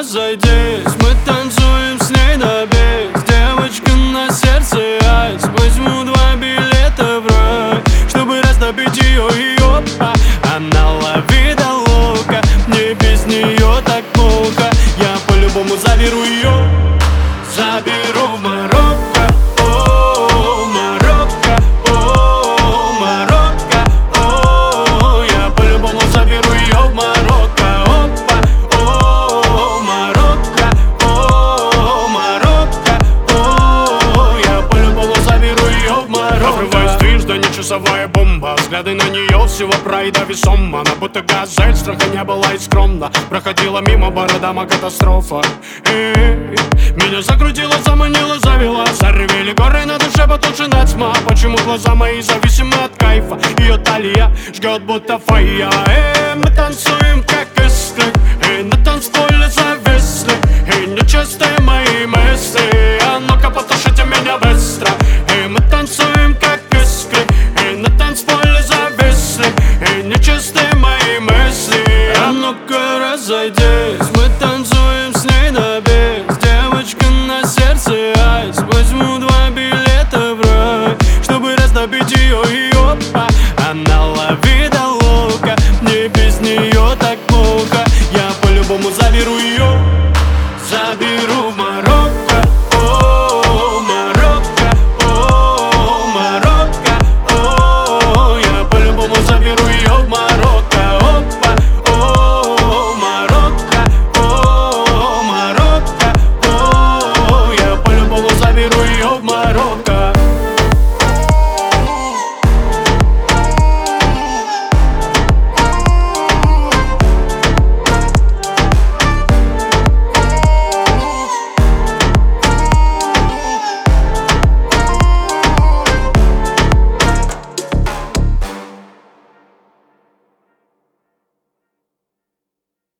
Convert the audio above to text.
разойдись. Мы танцуем с ней на бис. Девочка на сердце айс. Возьму 2 билета в рай, чтобы растопить ее и опа. Она ловит лука, мне без нее так мука. Я по-любому заберу ее, заберу в Марокко. О, Марокко, о, Марокко, о, я по-любому заберу ее в Марокко. Опа, о, Марокко, о, Марокко, о, я по-любому заберу ее в Марокко. Взрываюсь движ, да не часовая бомба. Взгляды на нее всего прайда весом. Она будто газель, страха не была и скромна. Проходила мимо, бородама катастрофа. Меня закрутила, заманила, завела. Заревели горы на душе, потом тьма. Почему глаза мои зависимы от кайфа? Ее талия жгет будто фая. Мы танцуем как исты, и на танцполе зависли, и нечистые мои мысли.